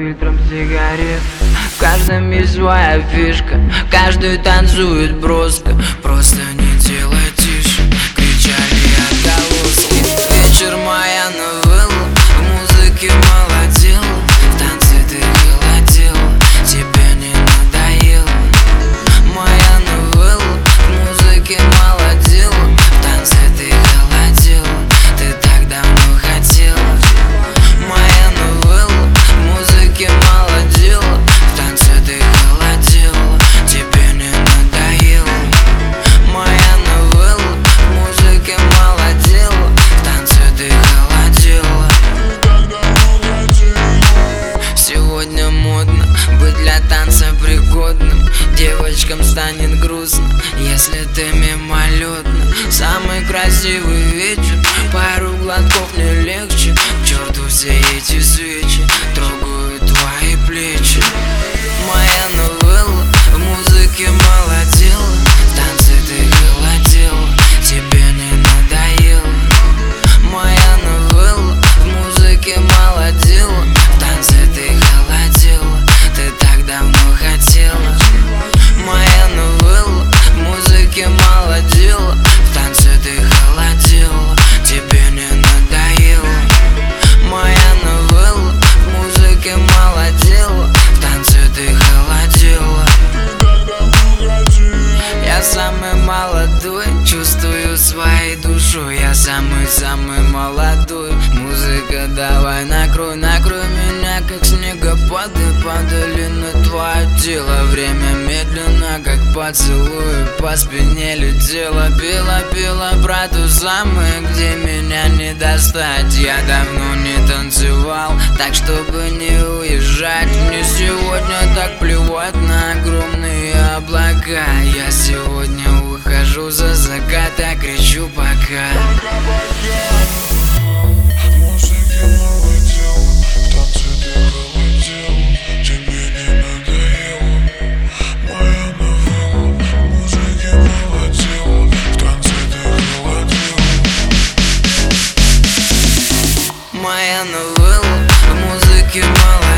литром сигарет. В каждом есть своя фишка, каждый танцует броско. Просто не делай тише, кричали отголоски. Вечер моя новелла, в музыке молодела, в танце ты холодела, тебе не надоело. Моя новелла, в музыке молодела, в танце ты холодела, ты так давно хотела. Моя новелла, в музыке молодела, в танце ты холодела, тебе не надоело. Моя новелла, в музыке молодела, в танце ты холодела. Сегодня модно быть для танца пригодным. Девочкам станет грустно, если ты мимолетно. Самый красивый вечер, пару глотков не легче. К черту все эти свечи, трогают твои плечи. Моя новелла, в музыке молодела, в танце ты холодела, тебе не надоело. Моя новелла, в музыке молодела, в танце ты холодела, ты так давно хотела. Моя новелла, в музыке молодела, в танце ты холодела, тебе не надоело. Моя новелла, в музыке молодела, в танце ты холодела. Я самый молодой, чувствую своей душой, я самый-самый молодой. Музыка, давай накрой, накрой меня, как снегопады падали на твое тело. Время медленно, как поцелуй, по спине летела. Пела про ту самую, где меня не достать. Я давно не танцевал, так чтобы не уезжать. Мне сегодня так плевать на огромные облака. Я сегодня ухожу за закат, я кричу пока. Моя новелла, в музыке молодела.